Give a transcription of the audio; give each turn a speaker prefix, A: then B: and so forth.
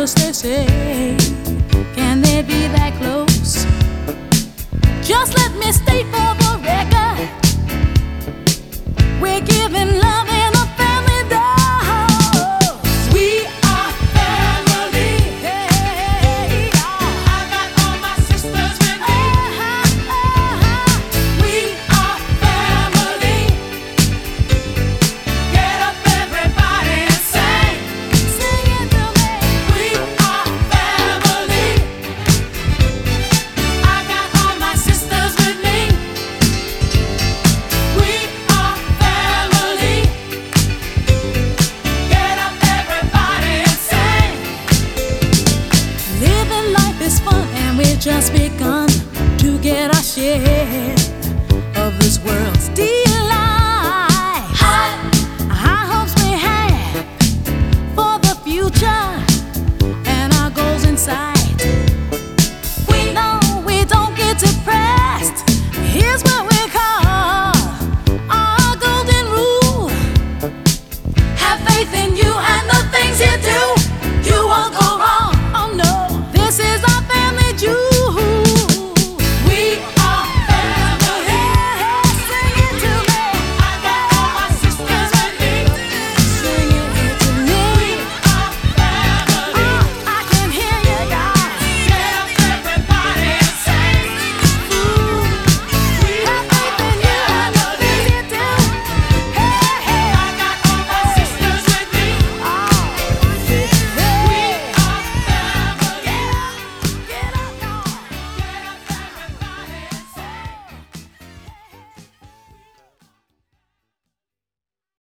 A: just they say, can they be that close? Just let me state for the record, we're giving love in a family dose. We are family. Hey, I got all my sisters with me. We are family. Get up everybody and sing. Sing it to me. We are family. I got all my sisters with me. We are family. Get up everybody and sing. Living life is fun and we've just begun to get our share of this world's delight. High hopes we have for the future and our goals in sight.